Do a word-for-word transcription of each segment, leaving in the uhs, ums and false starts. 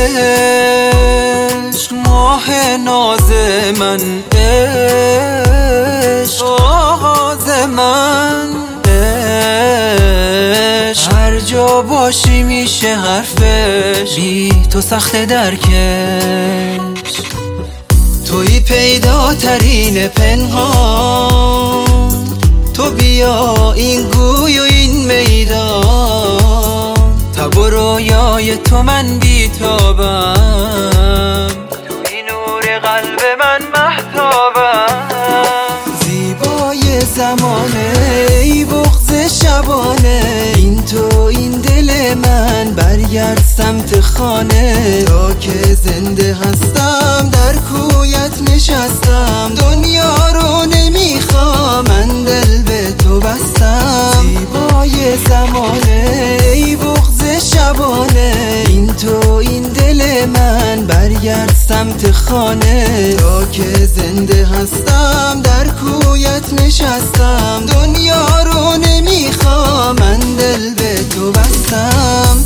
عشق ماه ناز من، عشق آغاز من، عشق هر جا باشی میشه حرفش، بی تو سخت درکش. توی پیداترین پنهان، تو بیا این گوی و این میدان، تب و رویای تو من بیتابم، توی نور قلب من مهتابم. زیبای زمانه ای بغض شبانه، این تو این دل من، برگرد سمت خانه. تا که زنده هستم در کویت نشستم، دنیا رو نمیخوام من دل به تو بستم. زیبای زمانه ای بغض شبانه، این تو این دل من، برگرد سمت خانه. تا که زنده هستم در کویت نشستم، دنیا رو نمیخوام من دل به تو بستم.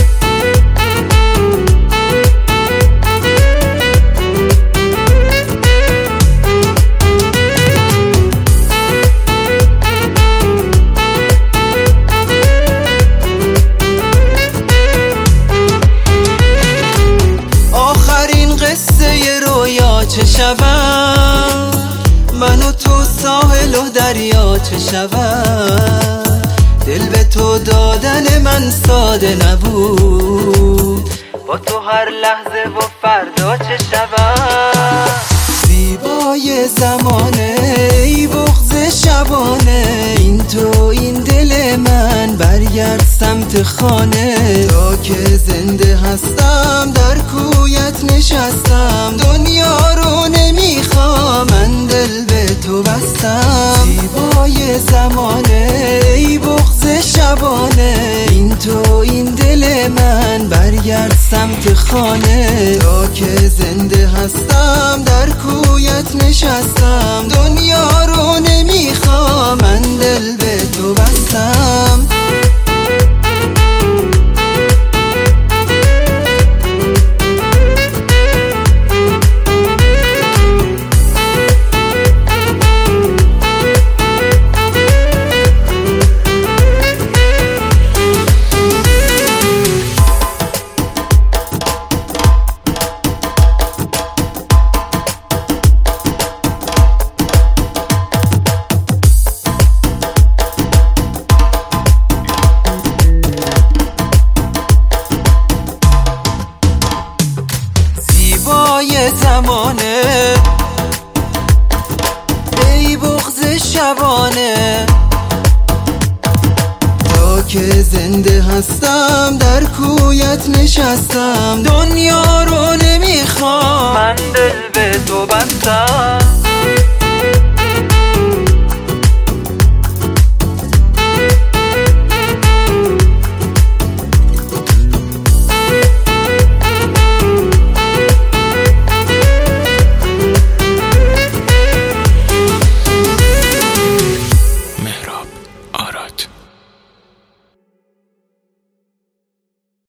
چه شود من و تو ساحل و دریا، چه شود دل به تو دادن من ساده نبود، با تو هر لحظه و فردا چه شود. زیبای زمانه ای بغض شبانه، این تو این دل من، برگرد سمت خانه. تا که زنده هستم در کویت نشستم، دنیا رو نمیخوام من دل به تو بستم. زیبای زمانه ای بغض شبانه، این تو این دل من، برگرد سمت خانه. تا که زنده هستم در کویت نشستم، دنیا رو نمیخوام من دل به تو بستم. زمانه ای بغض شبانه، تا که زنده هستم در کویت نشستم، دنیا رو نمی